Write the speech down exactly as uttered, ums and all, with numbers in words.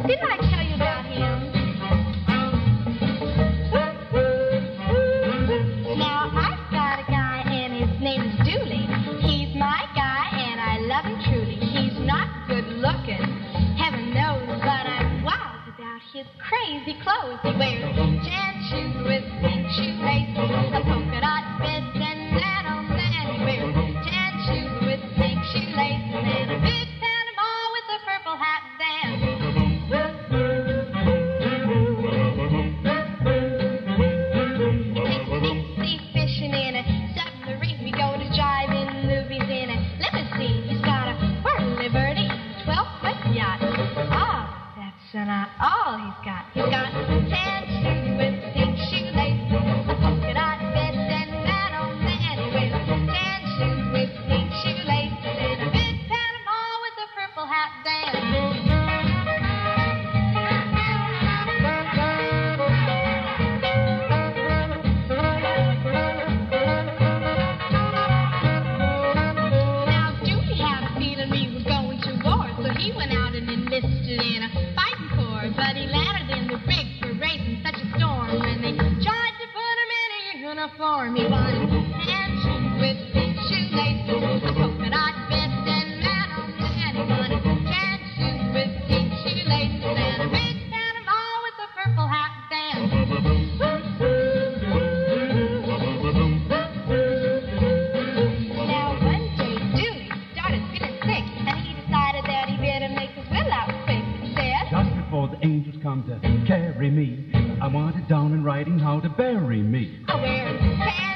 Didn't I tell you about him? Now, I've got a guy, and his name is Dooley. He's my guy, and I love him truly. He's not good looking, heaven knows, but I'm wild about his crazy clothes. He wears tan shoes with pink shoelaces, a polka dot vest, and that old man. He wears tan shoes with pink shoelaces, and a big Panama with a purple hat band. Fishing in a submarine, we go to drive-in movies in a limousine. He's got a Port Liberty, twelve-foot yacht. Ah, that's not all he's got. He's got tan shoes with pink shoelaces, a polka dot vest, and that old man. He wears tan shoes with pink shoelaces, and a big Panama with a purple hat band. He went out and enlisted in a fighting corps, but he landed in the brig for raising such a storm. When they tried to put him in a uniform, he wanted tan shoes with pink shoelaces, a polka dot vest, and that old man. He wanted tan shoes with pink shoelaces, and a big Panama with a purple hat band. Now one day Dooley started feeling sick, and he decided that he better make his will out quick. He said, just before the angels come to carry me, I want it down in writing how to bury me. I wear tan